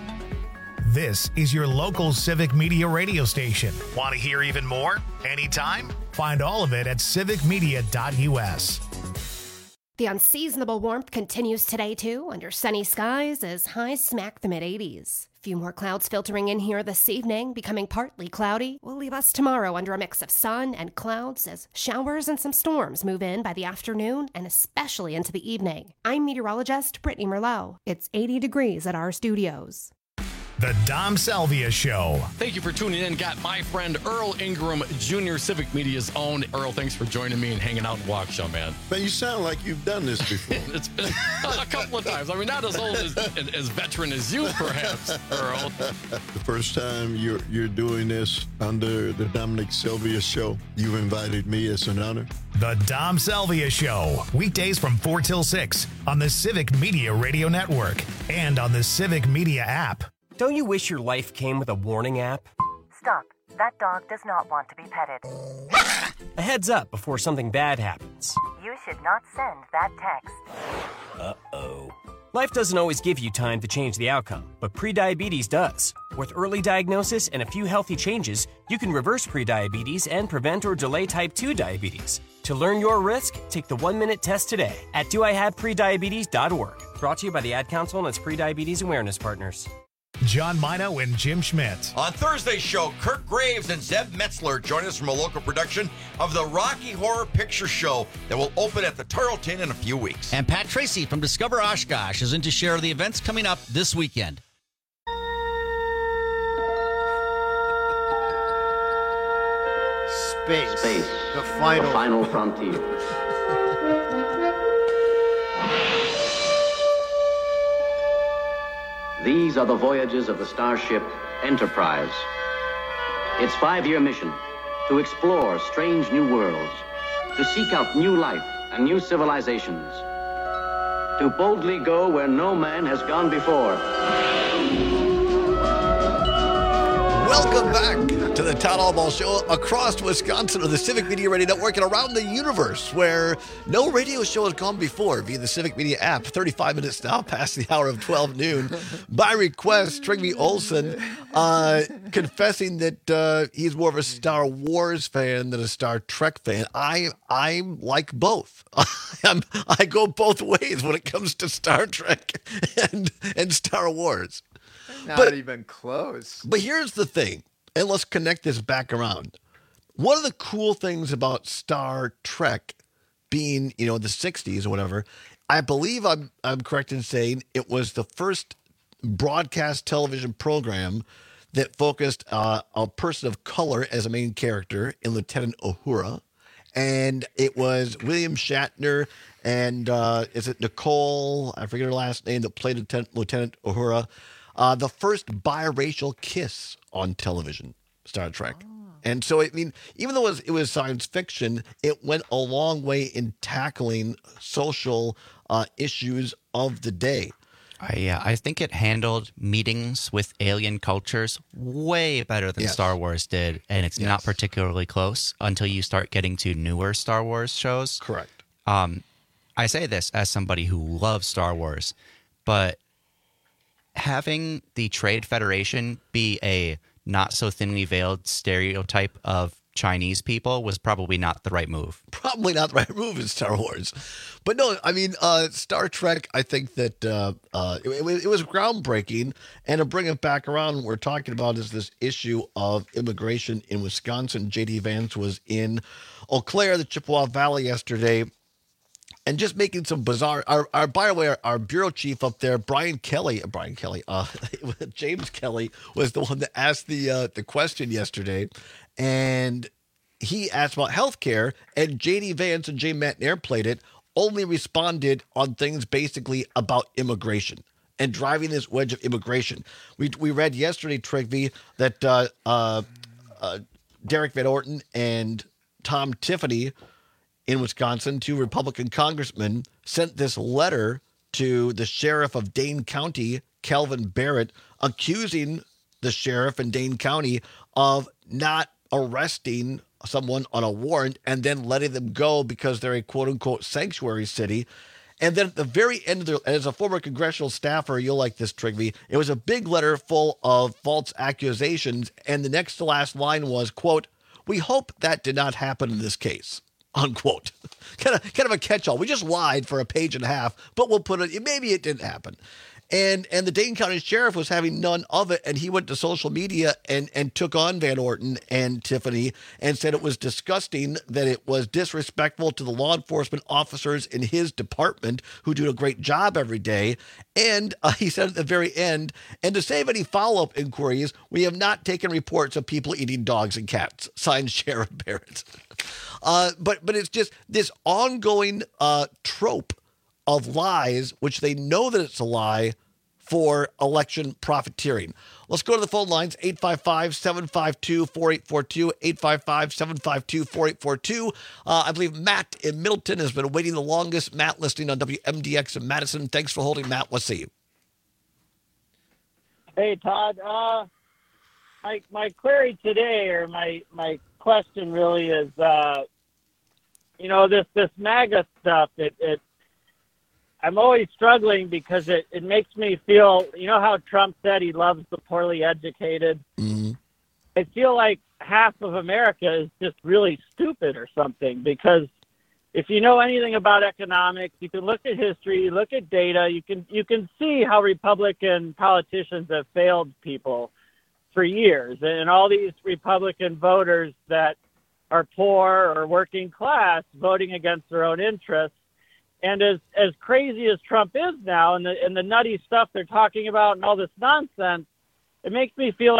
This is your local Civic Media radio station. Want to hear even more? Anytime? Find all of it at civicmedia.us. The unseasonable warmth continues today, too, under sunny skies as highs smack the mid-80s. Few more clouds filtering in here this evening, becoming partly cloudy. Will leave us tomorrow under a mix of sun and clouds as showers and some storms move in by the afternoon and especially into the evening. I'm meteorologist Brittany Merlot. It's 80 degrees at our studios. The Dom Salvia Show. Thank you for tuning in. Got my friend Earl Ingram Jr., Civic Media's own. Earl, thanks for joining me and hanging out in Waukesha, man. Man, you sound like you've done this before. It's been a couple of times. I mean, not as old as veteran as you, perhaps, Earl. The first time you're doing this under the Dominic Salvia Show, you invited me. It's an honor. The Dom Salvia Show. Weekdays from 4 till 6 on the Civic Media Radio Network and on the Civic Media app. Don't you wish your life came with a warning app? Stop. That dog does not want to be petted. A heads up before something bad happens. You should not send that text. Uh-oh. Life doesn't always give you time to change the outcome, but prediabetes does. With early diagnosis and a few healthy changes, you can reverse prediabetes and prevent or delay type 2 diabetes. To learn your risk, take the 1-minute test today at doihaveprediabetes.org. Brought to you by the Ad Council and its prediabetes awareness partners. John Mino and Jim Schmidt. On Thursday's show, Kirk Graves and Zeb Metzler join us from a local production of the Rocky Horror Picture Show that will open at the Tarleton in a few weeks. And Pat Tracy from Discover Oshkosh is in to share the events coming up this weekend. Space. The final frontier. These are the voyages of the starship Enterprise. Its 5-year mission, to explore strange new worlds, to seek out new life and new civilizations, to boldly go where no man has gone before. Welcome back to the Todd Allball Show across Wisconsin on the Civic Media Radio Network and around the universe, where no radio show has gone before via the Civic Media app. 35 minutes now past the hour of 12 noon. By request, Trygve Olsen confessing that he's more of a Star Wars fan than a Star Trek fan. I'm like both. I go both ways when it comes to Star Trek and Star Wars. Not even close. But here's the thing, and let's connect this back around. One of the cool things about Star Trek being, the 60s or whatever, I believe I'm correct in saying it was the first broadcast television program that focused a person of color as a main character in Lieutenant Uhura. And it was William Shatner and is it Nicole? I forget her last name, that played Lieutenant Uhura. The first biracial kiss on television, Star Trek. And so, even though it was science fiction, it went a long way in tackling social issues of the day. I think it handled meetings with alien cultures way better than Star Wars did, and it's not particularly close until you start getting to newer Star Wars shows. Correct. I say this as somebody who loves Star Wars, but having the Trade Federation be a not so thinly veiled stereotype of Chinese people was probably not the right move. Probably not the right move in Star Wars. But no, Star Trek, I think that it was groundbreaking. And to bring it back around, what we're talking about is this issue of immigration in Wisconsin. J.D. Vance was in Eau Claire, the Chippewa Valley yesterday, and just making some bizarre. By the way, our bureau chief up there, James Kelly, was the one that asked the question yesterday, and he asked about healthcare, and J.D. Vance and Jay McNair played it. Only responded on things basically about immigration and driving this wedge of immigration. We read yesterday, Trygve, that Derek Van Orton and Tom Tiffany in Wisconsin, 2 Republican congressmen, sent this letter to the sheriff of Dane County, Calvin Barrett, accusing the sheriff in Dane County of not arresting someone on a warrant and then letting them go because they're a quote-unquote sanctuary city. And then at the very end of as a former congressional staffer, you'll like this, Trygve, it was a big letter full of false accusations, and the next to last line was, quote, "We hope that did not happen in this case." Unquote. Kind of a catch-all. We just lied for a page and a half, but we'll put it. Maybe it didn't happen. And the Dane County Sheriff was having none of it, and he went to social media and took on Van Orton and Tiffany and said it was disgusting, that it was disrespectful to the law enforcement officers in his department who do a great job every day. And he said at the very end, and to save any follow-up inquiries, we have not taken reports of people eating dogs and cats. Signed, Sheriff Barrett. But it's just this ongoing trope of lies, which they know that it's a lie, for election profiteering. Let's go to the phone lines, 855-752-4842, 855-752-4842. I believe Matt in Middleton has been waiting the longest. Matt, listening on WMDX in Madison. Thanks for holding, Matt. Let's see. Hey, Todd. My query today, or my question really is, this MAGA stuff, I'm always struggling because it makes me feel, how Trump said he loves the poorly educated? Mm-hmm. I feel like half of America is just really stupid or something, because if you know anything about economics, you can look at history, look at data, you can see how Republican politicians have failed people for years. And all these Republican voters that are poor or working class voting against their own interests. And as crazy as Trump is now, and the nutty stuff they're talking about and all this nonsense, it makes me feel like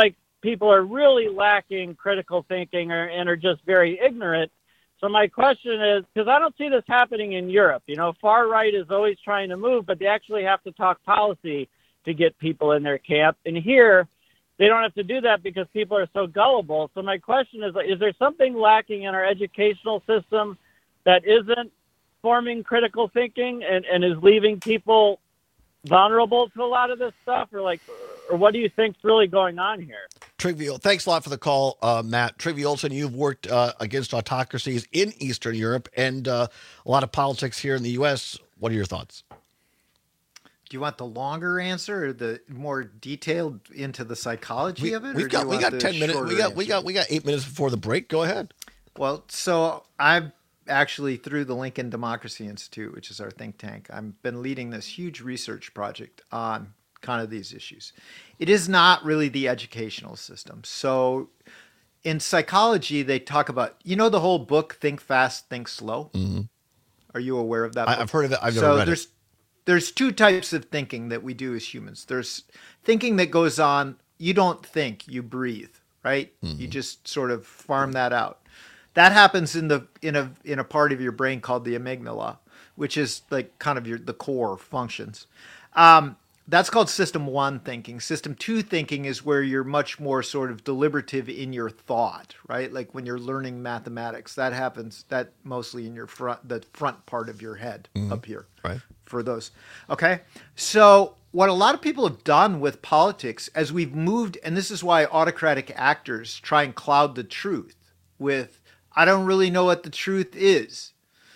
people are really lacking critical thinking and are just very ignorant. So my question is, because I don't see this happening in Europe. Far right is always trying to move, but they actually have to talk policy to get people in their camp. And here, they don't have to do that because people are so gullible. So my question is there something lacking in our educational system that isn't forming critical thinking and is leaving people vulnerable to a lot of this stuff? Or what do you think's really going on here? Trygve, thanks a lot for the call, Matt. Trygve Olsen, you've worked against autocracies in Eastern Europe and a lot of politics here in the U.S. What are your thoughts? Do you want the longer answer or the more detailed into the psychology of it? We got 10 minutes. We got 8 minutes before the break. Go ahead. Well, so I've actually, through the Lincoln Democracy Institute, which is our think tank, I've been leading this huge research project on kind of these issues. It is not really the educational system. So in psychology, they talk about, the whole book, Think Fast, Think Slow. Mm-hmm. Are you aware of that book? I've heard of it. I've never read it. There's two types of thinking that we do as humans. There's thinking that goes on, you don't think, you breathe, right? Mm-hmm. You just sort of farm that out. That happens in a part of your brain called the amygdala, which is like kind of the core functions. That's called system 1 thinking. System 2 thinking is where you're much more sort of deliberative in your thought, right? Like when you're learning mathematics, that happens mostly in the front part of your head up here. Right. For those. Okay. So what a lot of people have done with politics as we've moved, and this is why autocratic actors try and cloud the truth with, I don't really know what the truth is.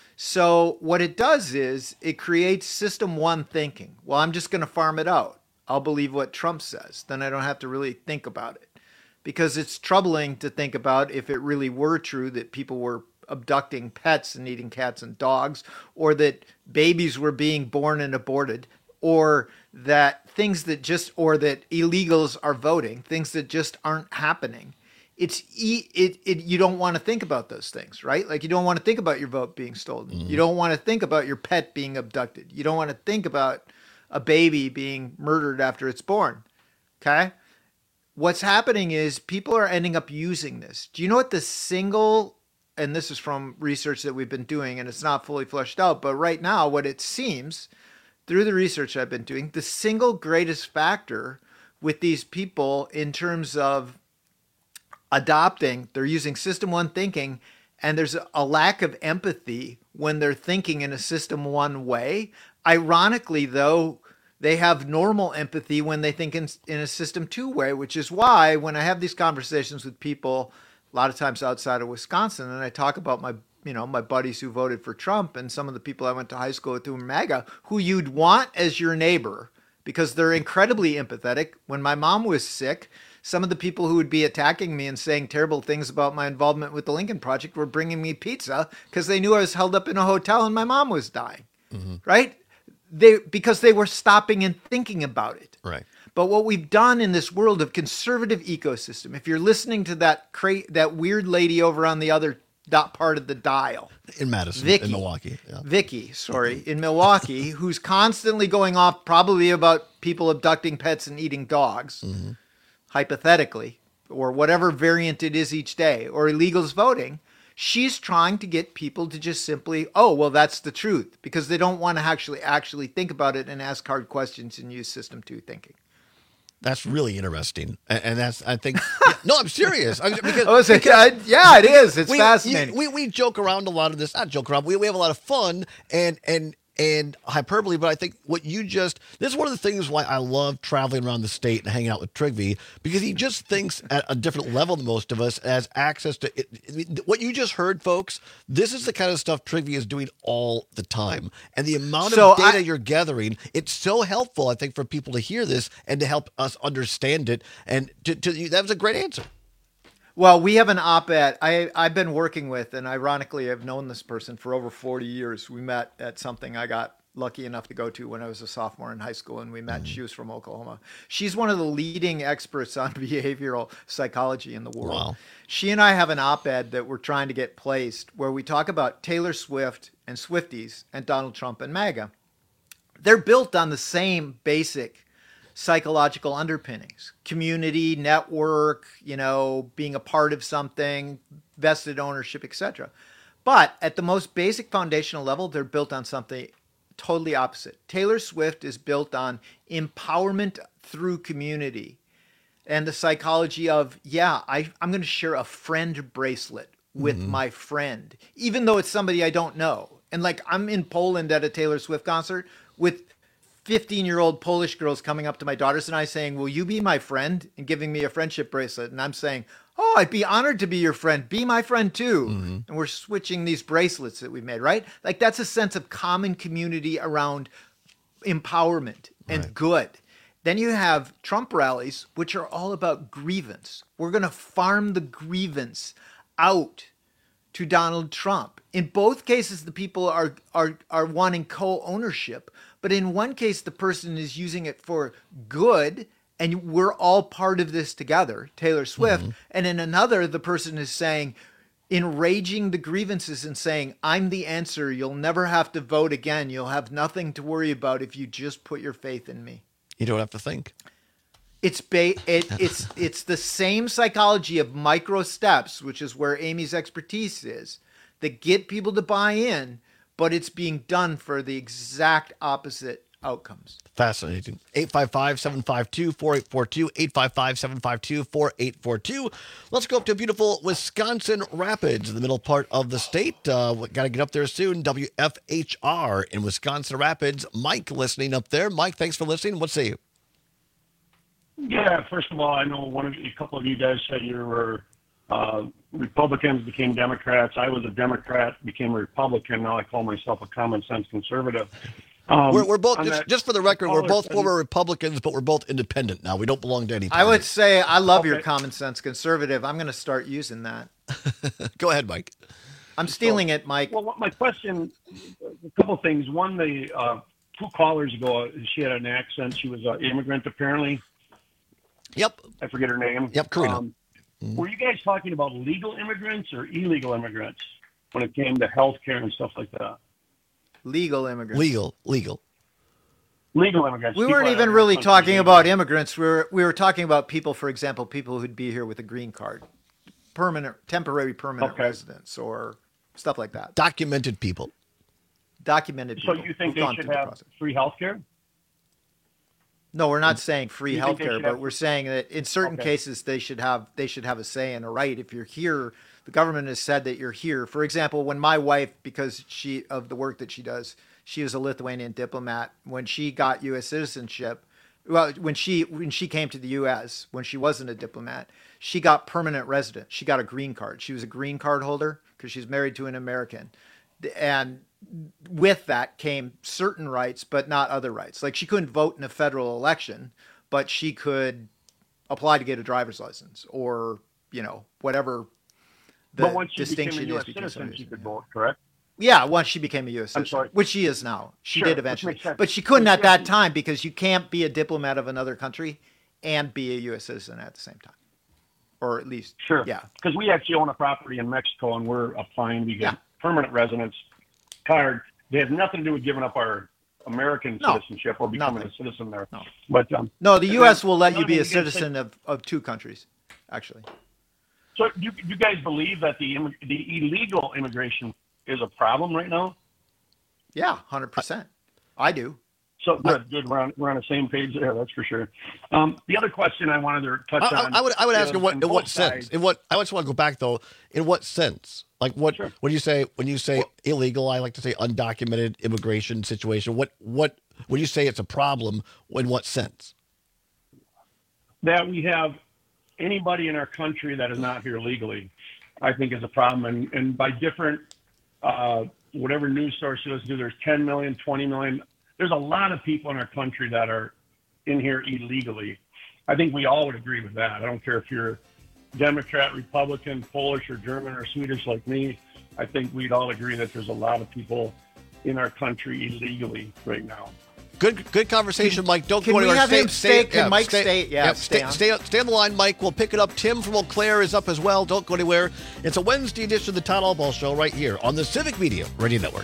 So what it does is it creates system 1 thinking. Well, I'm just going to farm it out. I'll believe what Trump says. Then I don't have to really think about it. Because it's troubling to think about if it really were true that people were abducting pets and eating cats and dogs, or that babies were being born and aborted, or that that illegals are voting, things that just aren't happening. You don't want to think about those things, right? Like you don't want to think about your vote being stolen. Mm-hmm. You don't want to think about your pet being abducted. You don't want to think about a baby being murdered after it's born. Okay? What's happening is people are ending up using this. Do you know what and this is from research that we've been doing and it's not fully fleshed out, but right now what it seems through the research I've been doing, the single greatest factor with these people in terms of adopting, they're using system 1 thinking, and there's a lack of empathy when they're thinking in a system 1 way. Ironically, though, they have normal empathy when they think in a system 2 way, which is why when I have these conversations with people, a lot of times outside of Wisconsin, and I talk about my buddies who voted for Trump and some of the people I went to high school with who were MAGA, who you'd want as your neighbor because they're incredibly empathetic. When my mom was sick, some of the people who would be attacking me and saying terrible things about my involvement with the Lincoln Project were bringing me pizza because they knew I was held up in a hotel and my mom was dying, right? Because they were stopping and thinking about it. Right. But what we've done in this world of conservative ecosystem, if you're listening to that weird lady over on the other part of the dial. In Madison, Vicky, in Milwaukee. Yeah. Vicky, in Milwaukee, who's constantly going off probably about people abducting pets and eating dogs. Mm-hmm. Hypothetically, or whatever variant it is each day, or illegals voting, she's trying to get people to just simply, oh, well, that's the truth, because they don't want to actually think about it and ask hard questions and use system 2 thinking. That's really interesting, and that's, I think, no, I'm serious. Yeah, it is. It's fascinating. We joke around a lot of this. Not joke around. We have a lot of fun and hyperbole, but I think this is one of the things why I love traveling around the state and hanging out with Trygve, because he just thinks at a different level than most of us, has access to it. What you just heard, folks, this is the kind of stuff Trygve is doing all the time. And the amount of data you're gathering, it's so helpful, I think, for people to hear this and to help us understand it. And that was a great answer. Well, we have an op-ed I've been working with, and ironically, I've known this person for over 40 years. We met at something I got lucky enough to go to when I was a sophomore in high school, and we met. She was from Oklahoma. She's one of the leading experts on behavioral psychology in the world. Wow. She and I have an op-ed that we're trying to get placed where we talk about Taylor Swift and Swifties and Donald Trump and MAGA. They're built on the same basic psychological underpinnings, community, network, being a part of something, vested ownership, etc. But at the most basic foundational level, they're built on something totally opposite. Taylor Swift is built on empowerment through community and the psychology of, I'm going to share a friend bracelet with my friend, even though it's somebody I don't know. And like, I'm in Poland at a Taylor Swift concert with 15-year-old Polish girls coming up to my daughters and I saying, will you be my friend? And giving me a friendship bracelet. And I'm saying, oh, I'd be honored to be your friend. Be my friend too. And we're switching these bracelets that we've made, right? Like, that's a sense of common community around empowerment and good. Then you have Trump rallies, which are all about grievance. We're going to farm the grievance out to Donald Trump. In both cases, the people are wanting co-ownership. But in one case, the person is using it for good, and we're all part of this together, Taylor Swift. And in another, the person is saying, enraging the grievances and saying, I'm the answer. You'll never have to vote again. You'll have nothing to worry about if you just put your faith in me. You don't have to think. It's the same psychology of micro steps, which is where Amy's expertise is, that get people to buy in, but it's being done for the exact opposite outcomes. Fascinating. 855-752-4842, 855-752-4842. Let's go up to beautiful Wisconsin Rapids, in the middll part of the state. Got to get up there soon. WFHR in Wisconsin Rapids. Mike listening up there. Mike, thanks for listening. What say you? Yeah, first of all, I know a couple of you guys said you were Republicans became Democrats. I was a Democrat, became a Republican. Now I call myself a common sense conservative. We're both, just for the record, we're both former Republicans, but we're both independent now. We don't belong to any party. I would say I love your common sense conservative. I'm going to start using that. Go ahead, Mike. I'm stealing it, Mike. Well, my question, a couple of things. One, the 2 callers ago, she had an accent. She was an immigrant, apparently. Yep. I forget her name. Yep, Karina. Were you guys talking about legal immigrants or illegal immigrants when it came to health care and stuff like that? Legal immigrants. Legal. Legal immigrants. We weren't even really talking about immigrants. We were talking about people, for example, people who'd be here with a green card, temporary permanent residents, or stuff like that. Documented people. So you think they should have free health care? No, we're not saying free health care, but we're saying that in certain cases they should have a say and a right. If you're here, the government has said that you're here. For example, when my wife, because of the work that she does, she was a Lithuanian diplomat. When she got U.S. citizenship, when she came to the U.S., when she wasn't a diplomat, she got permanent residence. She got a green card. She was a green card holder because she's married to an American. And with that came certain rights, but not other rights. Like, she couldn't vote in a federal election, but she could apply to get a driver's license, or, whatever the but once she distinction became a is. U.S. citizen, she could vote, correct? Yeah, once she became a U.S. citizen, which she is now. She did eventually. But she couldn't at that time, because you can't be a diplomat of another country and be a U.S. citizen at the same time. Or at least, yeah. Because we actually own a property in Mexico, and we're applying to get permanent residence card. They have nothing to do with giving up our American citizenship or becoming a citizen there. No. But no, the U.S. will let you be a citizen of 2 countries, actually. So do you guys believe that the illegal immigration is a problem right now? Yeah, 100%. I do. So good. We're on the same page there. That's for sure. The other question I wanted to touch on. I would ask in what sense? I just want to go back though. In what sense? Like what? Sure. When you say illegal, I like to say undocumented immigration situation. What when you say it's a problem? In what sense? That we have anybody in our country that is not here legally, I think is a problem. And by different whatever news source you listen to, there's 10 million, 20 million. There's a lot of people in our country that are in here illegally. I think we all would agree with that. I don't care if you're Democrat, Republican, Polish, or German, or Swedish like me. I think we'd all agree that there's a lot of people in our country illegally right now. Good conversation, Mike. Don't go anywhere. Can we have him stay? Can Mike stay? Yeah, stay on the line, Mike. We'll pick it up. Tim from Eau Claire is up as well. Don't go anywhere. It's a Wednesday edition of the Todd Albaugh Show right here on the Civic Media Radio Network.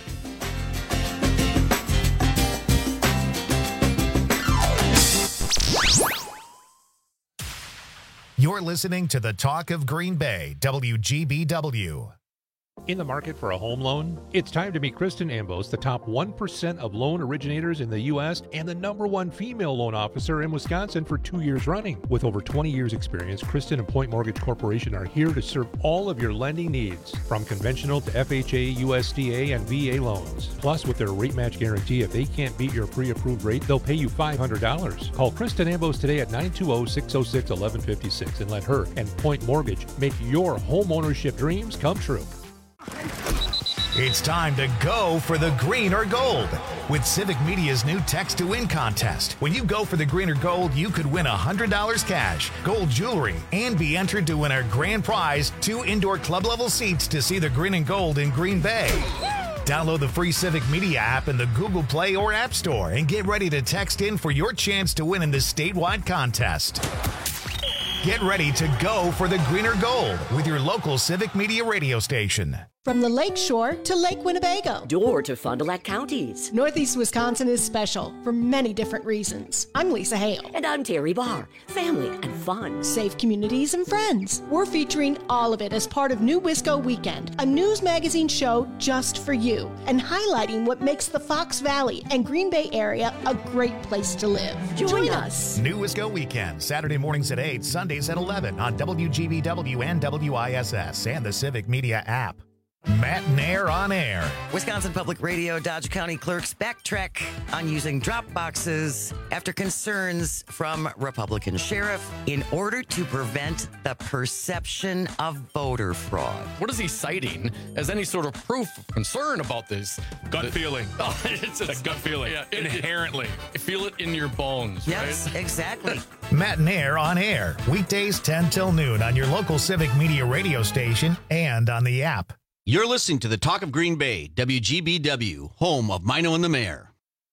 You're listening to the Talk of Green Bay, WGBW. In the market for a home loan? It's time to meet Kristen Ambos, the top 1% of loan originators in the U.S. and the #1 female loan officer in Wisconsin for 2 years running. With over 20 years experience, Kristen and Point Mortgage Corporation are here to serve all of your lending needs, from conventional to FHA, USDA, and VA loans. Plus, with their rate match guarantee, if they can't beat your pre-approved rate, they'll pay you $500. Call Kristen Ambos today at 920-606-1156 and let her and Point Mortgage make your home ownership dreams come true. It's time to go for the green or gold with Civic Media's new Text to Win contest. When you go for the green or gold, you could win $100 cash, gold jewelry, and be entered to win our grand prize, 2 indoor club level seats to see the green and gold in Green Bay. Download the free Civic Media app in the Google Play or App Store and get ready to text in for your chance to win in this statewide contest. Get ready to go for the green or gold with your local Civic Media radio station. From the Lake Shore to Lake Winnebago. Door to Fond du Lac counties. Northeast Wisconsin is special for many different reasons. I'm Lisa Hale. And I'm Terry Barr. Family and fun. Safe communities and friends. We're featuring all of it as part of New Wisco Weekend, a news magazine show just for you, and highlighting what makes the Fox Valley and Green Bay area a great place to live. Join us. New Wisco Weekend, Saturday mornings at 8, Sundays at 11 on WGBW and WISS and the Civic Media app. Matt Nair on air. Wisconsin Public Radio Dodge County clerks backtrack on using drop boxes after concerns from Republican sheriff in order to prevent the perception of voter fraud. What is he citing as any sort of proof of concern about this? Gut feeling. Oh, it's a gut feeling. Yeah, inherently. Feel it in your bones. Yes, right? exactly. Matt Nair on air. Weekdays 10 till noon on your local Civic Media radio station and on the app. You're listening to the Talk of Green Bay, WGBW, home of Mino and the Mayor.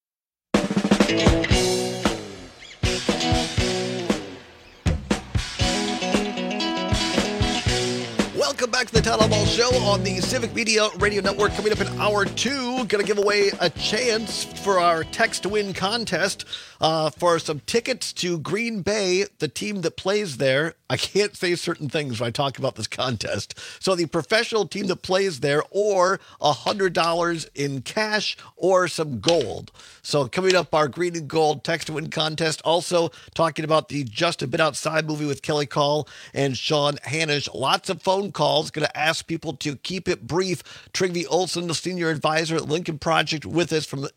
Welcome back to the Town Hall Show on the Civic Media Radio Network. Coming up in hour 2, going to give away a chance for our Text to Win contest for some tickets to Green Bay, the team that plays there. I can't say certain things when I talk about this contest. So the professional team that plays there, or $100 in cash or some gold. So coming up, our Green and Gold Text to Win contest. Also talking about the Just a Bit Outside movie with Kelly Call and Sean Hanish. Lots of phone calls. Going to ask people to keep it brief. Trygve Olson, the senior advisor at Lincoln Project, with us from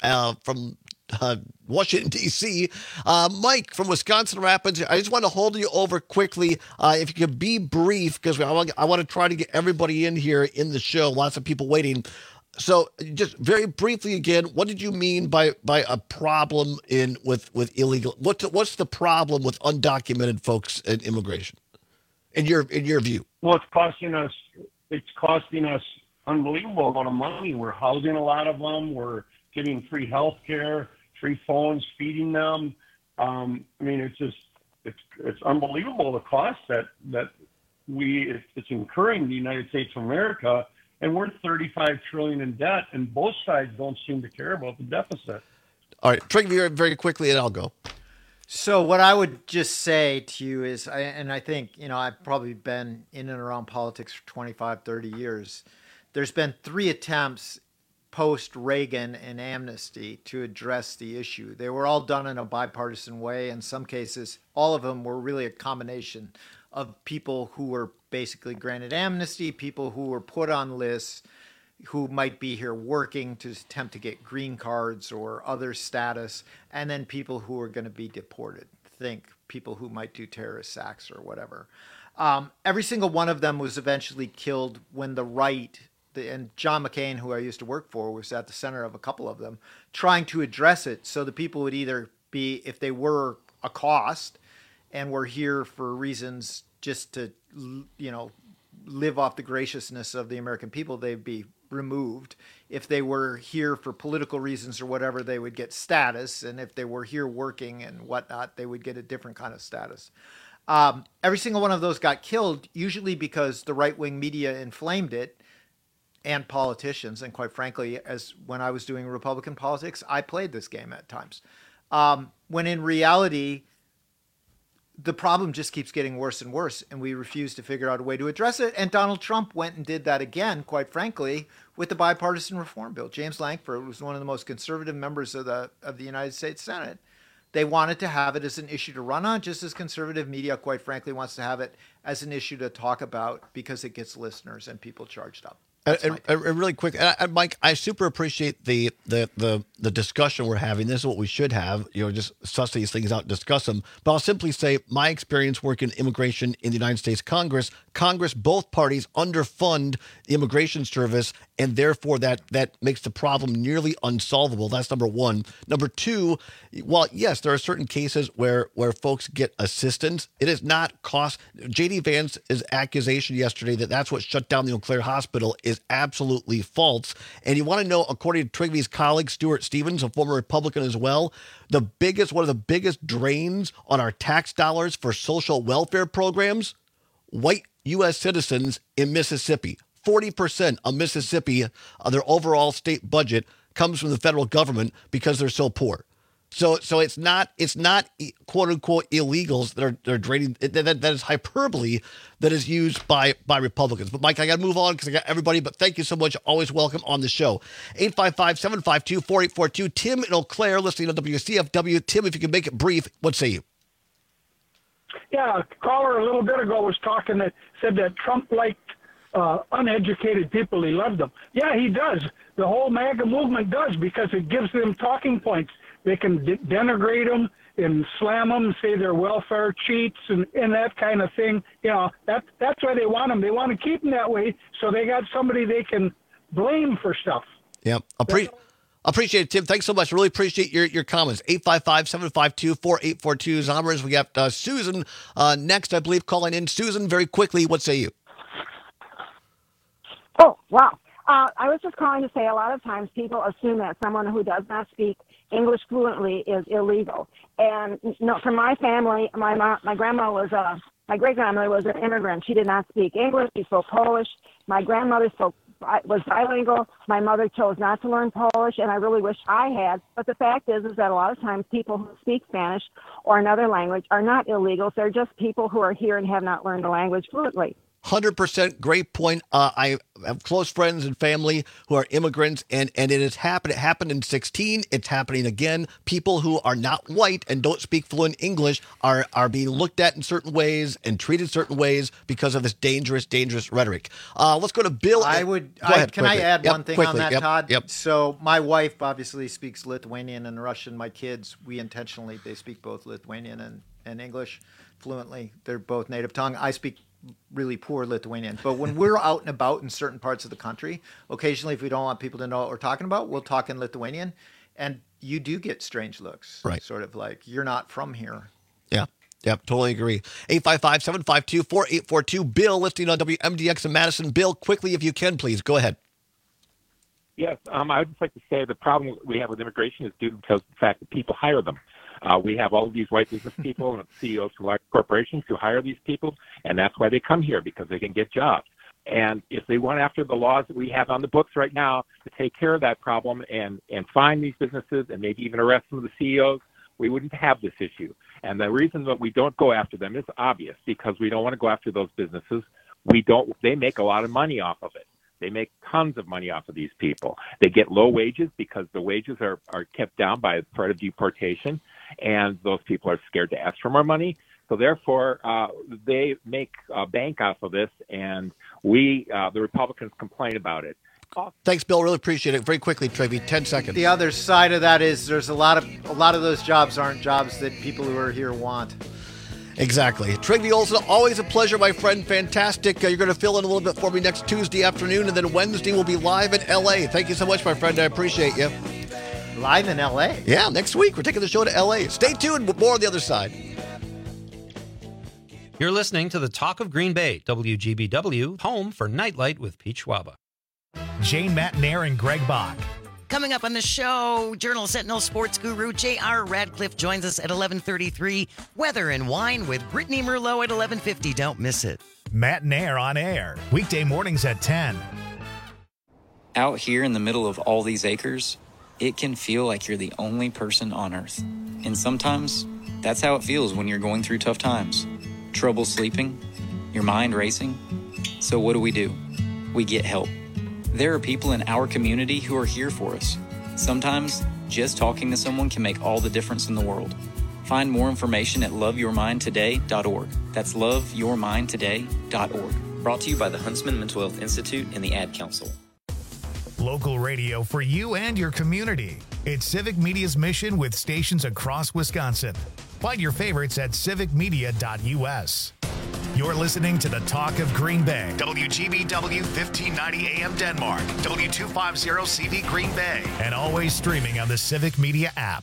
Washington, D.C. Mike from Wisconsin Rapids, I just want to hold you over quickly. If you could be brief, because I want to try to get everybody in here in the show. Lots of people waiting. So just very briefly again, what did you mean by a problem with illegal? What's the problem with undocumented folks in immigration, in your view? Well, it's costing us unbelievable amount of money. We're housing a lot of them. We're giving free health care, free phones, feeding them. I mean, it's unbelievable the cost that it's incurring the United States of America, and we're $35 trillion in debt, and both sides don't seem to care about the deficit. All right, Trygve, very quickly, and I'll go. So what I would just say to you is, I think, I've probably been in and around politics for 25, 30 years. There's been 3 attempts post-Reagan and amnesty to address the issue. They were all done in a bipartisan way. In some cases, all of them were really a combination of people who were basically granted amnesty, people who were put on lists, who might be here working to attempt to get green cards or other status, and then people who are going to be deported. Think people who might do terrorist acts or whatever. Every single one of them was eventually killed when the right, and John McCain, who I used to work for, was at the center of a couple of them, trying to address it so the people would either be, if they were a cost and were here for reasons just to, live off the graciousness of the American people, they'd be removed. If they were here for political reasons or whatever, they would get status. And if they were here working and whatnot, they would get a different kind of status. Every single one of those got killed, usually because the right-wing media inflamed it, and politicians. And quite frankly, as when I was doing Republican politics, I played this game at times. When in reality, the problem just keeps getting worse and worse, and we refuse to figure out a way to address it. And Donald Trump went and did that again, quite frankly, with the bipartisan reform bill. James Lankford was one of the most conservative members of the United States Senate. They wanted to have it as an issue to run on, just as conservative media, quite frankly, wants to have it as an issue to talk about because it gets listeners and people charged up. And really quick, Mike, I super appreciate the discussion we're having. This is what we should have, just suss these things out, discuss them. But I'll simply say my experience working immigration in the United States Congress, both parties underfund the immigration service, and therefore that makes the problem nearly unsolvable. That's number one. Number two, while yes, there are certain cases where folks get assistance, it is not cost. J.D. Vance's accusation yesterday that that's what shut down the Eau Claire Hospital is absolutely false. And you want to know, according to Trigvy's colleague, Stuart Stevens, a former Republican as well, one of the biggest drains on our tax dollars for social welfare programs, white U.S. citizens in Mississippi. 40% of Mississippi, their overall state budget, comes from the federal government because they're so poor. So it's not quote unquote illegals that are draining. That is hyperbole that is used by Republicans. But Mike, I got to move on because I got everybody. But thank you so much. Always welcome on the show. 855-752-4842. Tim in Eau Claire, listening to WCFW. Tim, if you can make it brief, what say you? Yeah, a caller a little bit ago was talking that said that Trump liked uneducated people. He loved them. Yeah, he does. The whole MAGA movement does, because it gives them talking points. They can denigrate them and slam them, say they're welfare cheats and that kind of thing. That's why they want them. They want to keep them that way, so they got somebody they can blame for stuff. Yeah, appreciate it, Tim. Thanks so much. Really appreciate your comments. 855-752-4842 is numbers. We got Susan next, I believe, calling in. Susan, very quickly, what say you? Oh, wow. I was just calling to say a lot of times people assume that someone who does not speak English fluently is illegal. And no, for my family, my grandma was my great-grandmother was an immigrant. She did not speak English. She spoke Polish. My grandmother was bilingual. My mother chose not to learn Polish, and I really wish I had. But the fact is that a lot of times people who speak Spanish or another language are not illegals. They're just people who are here and have not learned the language fluently. 100% great point. I have close friends and family who are immigrants, and it has happened. It happened in 2016. It's happening again. People who are not white and don't speak fluent English are being looked at in certain ways and treated certain ways because of this dangerous rhetoric. Let's go to Bill. Can I add one thing on that, Todd? Yep. So my wife obviously speaks Lithuanian and Russian. My kids, they speak both Lithuanian and English fluently. They're both native tongue. I speak really poor Lithuanian. But when we're out and about in certain parts of the country, occasionally, if we don't want people to know what we're talking about, we'll talk in Lithuanian. And you do get strange looks. Right. Sort of like, you're not from here. Yeah. Yep, totally agree. 855-752-4842. Bill, listening on WMDX in Madison. Bill, quickly, if you can, please. Go ahead. Yes, I would just like to say the problem we have with immigration is due to the fact that people hire them. We have all of these white business people and CEOs for large corporations who hire these people, and that's why they come here, because they can get jobs. And if they went after the laws that we have on the books right now to take care of that problem and fine these businesses and maybe even arrest some of the CEOs, we wouldn't have this issue. And the reason that we don't go after them is obvious, because we don't want to go after those businesses. They make a lot of money off of it. They make tons of money off of these people. They get low wages because the wages are kept down by the threat of deportation, and those people are scared to ask for more money. So therefore, they make a bank off of this, and the Republicans complain about it. Thanks, Bill. Really appreciate it. Very quickly, Trevi, 10 seconds. The other side of that is there's a lot of those jobs aren't jobs that people who are here want. Exactly. Trigby Olson, always a pleasure, my friend. Fantastic. You're going to fill in a little bit for me next Tuesday afternoon, and then Wednesday we'll be live in L.A. Thank you so much, my friend. I appreciate you. Live in L.A.? Yeah, next week. We're taking the show to L.A. Stay tuned with more on the other side. You're listening to the Talk of Green Bay, WGBW, home for Nightlight with Pete Schwaba. Jane Matnair and Greg Bach. Coming up on the show, Journal Sentinel sports guru J.R. Radcliffe joins us at 11:33. Weather and wine with Brittany Merlot at 11:50. Don't miss it. Matnair on air, weekday mornings at 10. Out here in the middle of all these acres, it can feel like you're the only person on Earth. And sometimes That's how it feels when you're going through tough times. Trouble sleeping, your mind racing. So what do? We get help. There are people in our community who are here for us. Sometimes, just talking to someone can make all the difference in the world. Find more information at loveyourmindtoday.org. That's loveyourmindtoday.org. Brought to you by the Huntsman Mental Health Institute and the Ad Council. Local radio for you and your community. It's Civic Media's mission with stations across Wisconsin. Find your favorites at civicmedia.us. You're listening to the Talk of Green Bay. WGBW 1590 AM Denmark. W250 CD Green Bay. And always streaming on the Civic Media app.